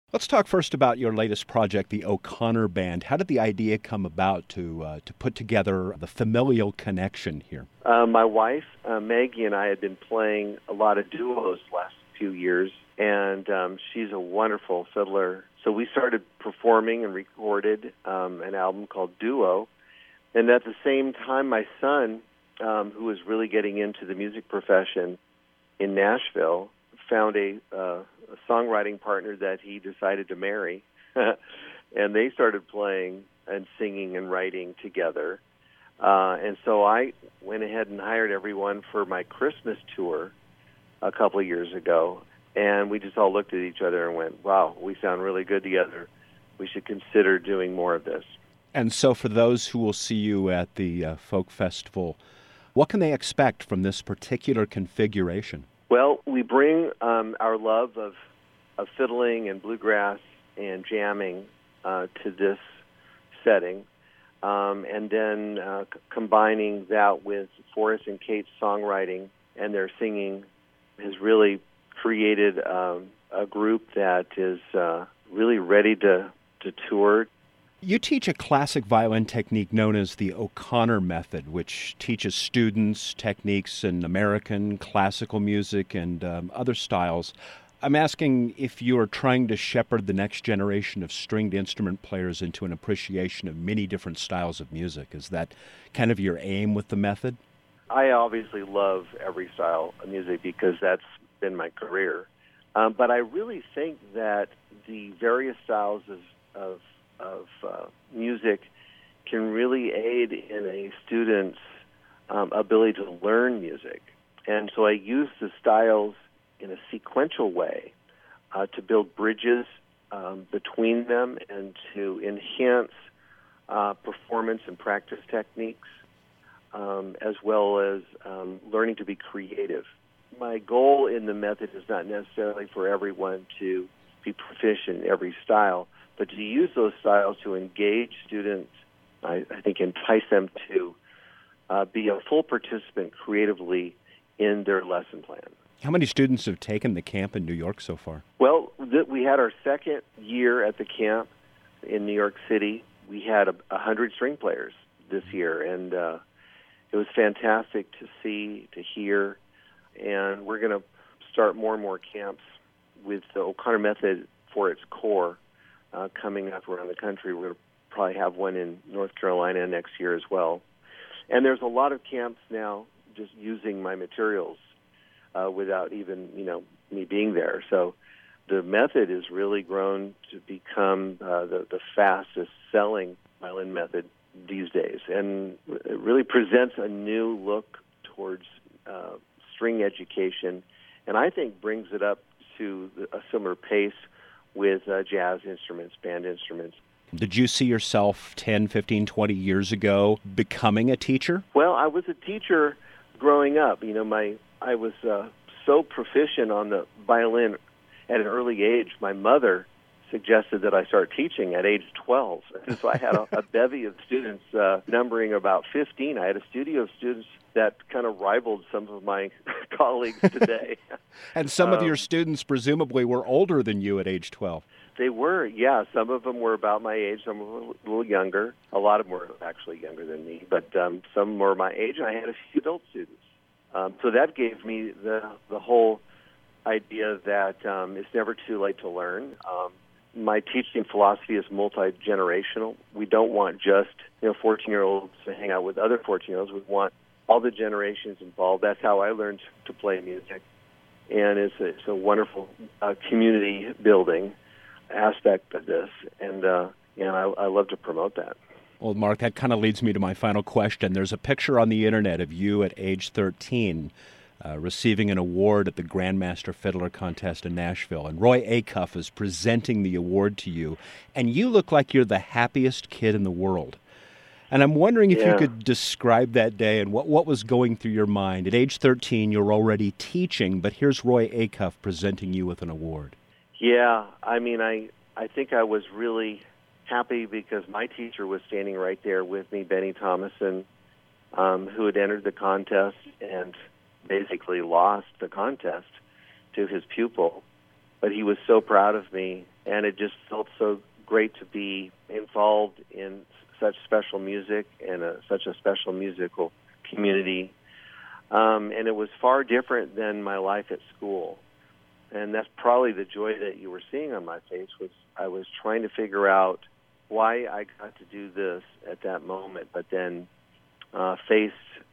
Let's talk first about your latest project, the O'Connor Band. How did the idea come about to put together the familial connection here? My wife, Maggie, and I had been playing a lot of duos the last few years, and she's a wonderful fiddler. So we started performing and recorded an album called Duo. And at the same time, my son, who was really getting into the music profession in Nashville, found a songwriting partner that he decided to marry. And they started playing and singing and writing together. And so I went ahead and hired everyone for my Christmas tour a couple of years ago. And we just all looked at each other and went, wow, we sound really good together. We should consider doing more of this. And so for those who will see you at the Folk Festival, what can they expect from this particular configuration? Well, we bring our love of fiddling and bluegrass and jamming to this setting, and then combining that with Forrest and Kate's songwriting and their singing has really created a group that is really ready to tour. You teach a classic violin technique known as the O'Connor method, which teaches students techniques in American classical music and other styles. I'm asking if you are trying to shepherd the next generation of stringed instrument players into an appreciation of many different styles of music. Is that kind of your aim with the method? I obviously love every style of music because that's been my career. But I really think that the various styles of music can really aid in a student's ability to learn music. And so I use the styles in a sequential way to build bridges between them and to enhance performance and practice techniques, as well as learning to be creative. My goal in the method is not necessarily for everyone to be proficient in every style, but to use those styles to engage students, I think entice them to be a full participant creatively in their lesson plan. How many students have taken the camp in New York so far? Well, we had our second year at the camp in New York City. We had 100 string players this year, and it was fantastic to see, to hear, and we're going to start more and more camps with the O'Connor method for its core coming up around the country. We're going to probably have one in North Carolina next year as well. And there's a lot of camps now just using my materials without even, me being there. So the method has really grown to become the fastest selling violin method these days. And it really presents a new look towards string education, and I think brings it up to a similar pace with jazz instruments, band instruments. Did you see yourself 10, 15, 20 years ago becoming a teacher? Well, I was a teacher growing up. I was so proficient on the violin at an early age. My mother suggested that I start teaching at age 12. And so I had a bevy of students numbering about 15. I had a studio of students that kind of rivaled some of my colleagues today. And some of your students presumably were older than you at age 12. They were, yeah. Some of them were about my age. Some were a little younger. A lot of them were actually younger than me. But some were my age, and I had a few adult students. So that gave me the whole idea that it's never too late to learn. My teaching philosophy is multi-generational. We don't want just 14-year-olds to hang out with other 14-year-olds. We want all the generations involved. That's how I learned to play music, and it's a wonderful community building aspect of this, and I love to promote that. Well, Mark, that kind of leads me to my final question. There's a picture on the internet of you at age 13 receiving an award at the Grandmaster Fiddler Contest in Nashville, and Roy Acuff is presenting the award to you, and you look like you're the happiest kid in the world. And I'm wondering if you could describe that day and what was going through your mind. At age 13, you're already teaching, but here's Roy Acuff presenting you with an award. Yeah, I think I was really happy because my teacher was standing right there with me, Benny Thomason, who had entered the contest and basically lost the contest to his pupil. but he was so proud of me, and it just felt so great to be involved in such special music and such a special musical community. And it was far different than my life at school. And that's probably the joy that you were seeing on my face, was I was trying to figure out why I got to do this at that moment, but then faced,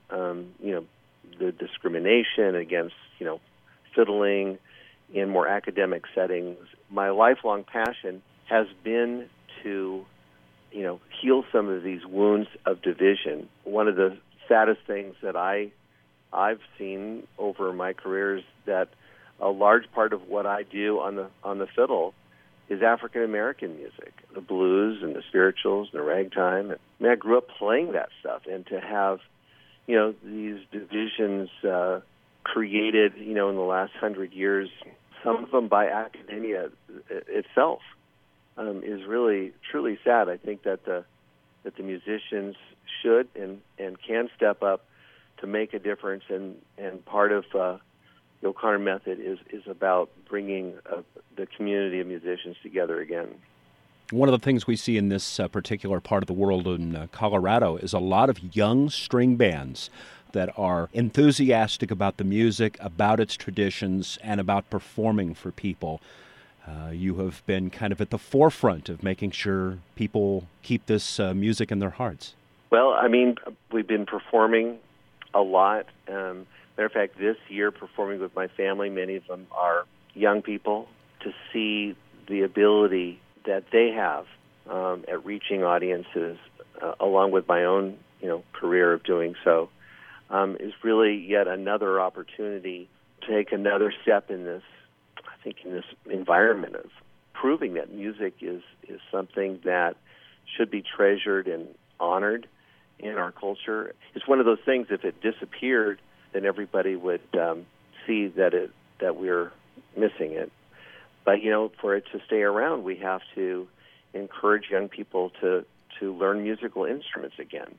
the discrimination against, fiddling in more academic settings. My lifelong passion has been to, heal some of these wounds of division. One of the saddest things that I've seen over my career is that a large part of what I do on the fiddle is African American music, the blues and the spirituals and the ragtime. I grew up playing that stuff, and to have, these divisions created, in the last 100 years, some of them by academia itself, is really truly sad. I think that the musicians should and can step up to make a difference, and part of the O'Connor Method is about bringing the community of musicians together again. One of the things we see in this particular part of the world in Colorado is a lot of young string bands that are enthusiastic about the music, about its traditions, and about performing for people. You have been kind of at the forefront of making sure people keep this music in their hearts. Well, we've been performing a lot. Matter of fact, this year, performing with my family, many of them are young people, to see the ability that they have at reaching audiences, along with my own, career of doing so, is really yet another opportunity to take another step in this, I think, in this environment of proving that music is something that should be treasured and honored in our culture. It's one of those things, if it disappeared, then everybody would see that we're missing it. But, for it to stay around, we have to encourage young people to learn musical instruments again.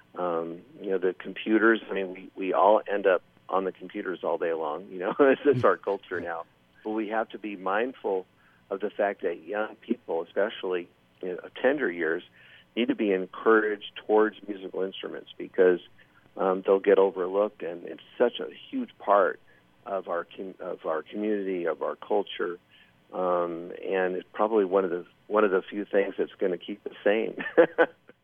The computers, we all end up on the computers all day long, it's our culture now. But we have to be mindful of the fact that young people, especially of tender years, need to be encouraged towards musical instruments, because they'll get overlooked, and it's such a huge part of our community, of our culture, and it's probably one of the few things that's going to keep us sane.